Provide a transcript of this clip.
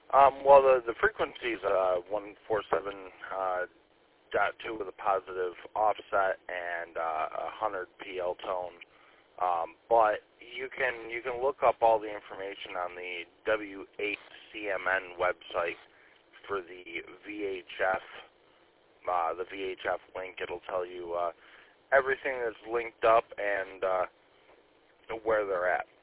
Well, the frequency is 147.2 with a positive offset and 100 PL tone. But you can look up all the information on the W8CMN website for the VHF. The VHF link, it'll tell you everything that's linked up and where they're at.